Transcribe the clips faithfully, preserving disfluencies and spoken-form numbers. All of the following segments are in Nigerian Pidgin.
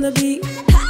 the beat.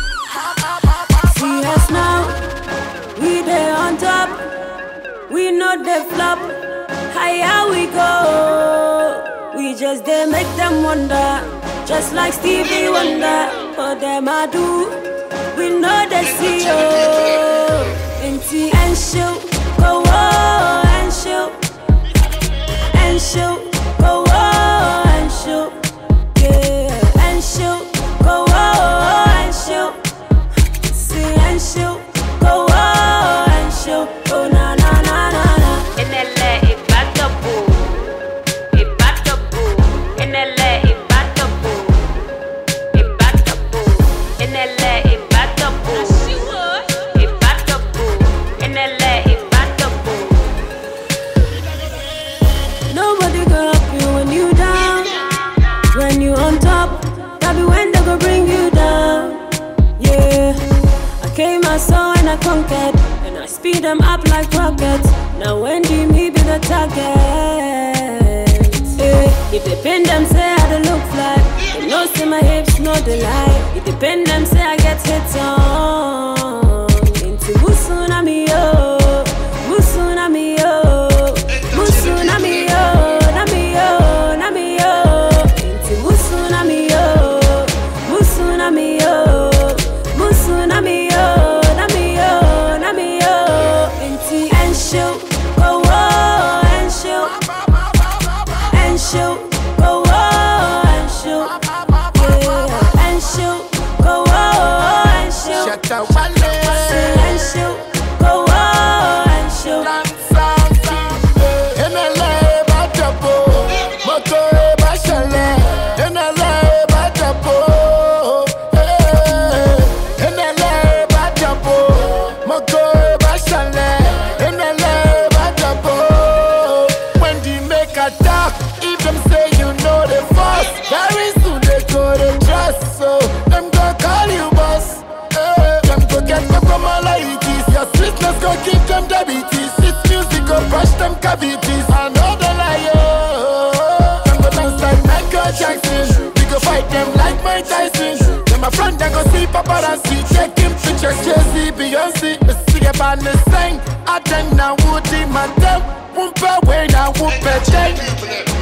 See us now, we there on top. We know they flop, higher we go. We just there make them wonder, just like Stevie Wonder. For them I do, we know they see you. Inti and shoot, go on and shoot, and shoot, go on and shoot, yeah, and shoot, go on and shoot, see and shoot, go on and shoot, oh na na na na na. In L A, it back the boo, it back the boo. In L A, it back the boo, it back the boo. In L A, it back the boo, it back the boo. In L A, it back the boo. Nobody gonna help you when you down, when you on top. That be when they go bring you down. Yeah, I came, I saw and I conquered, and I speed them up like rockets. Now when do me be the target? Yeah, if they pin them, say I don't look fly. They know say my hips, no the lie. If they pin them, say I get hits on. Into Musunami yo, Musunami yo, Musunami yo, Nami yo, Nami yo. Into Musunami yo, Musunami yo, Musunami yo, Nami yo, Nami yo. Into and shoot, go on and shoot, and shoot, go on and shoot, yeah, and shoot, go on and shoot, Shut up, Wale. and shoot, go on and shoot. In L A, Batapo, Moto, Bashale. In L A, Batapo, in L A, Batapo, Moto, Bashale. In L A, Batapo. When they make a talk, if them say you know the force, very soon they go to trust. So them go call you boss. Eh, them go get me from all like this. Your sweetness go give them diabetes. This music go crush them cavities. I know the liar. Them go dance like Michael Jackson. We go fight them like Mike Tyson. Then my friend they go see paparazzi, taking pictures, Jay-Z, Beyonce. Me see about the sing. I think now Woody, man, them whoop away now whoop a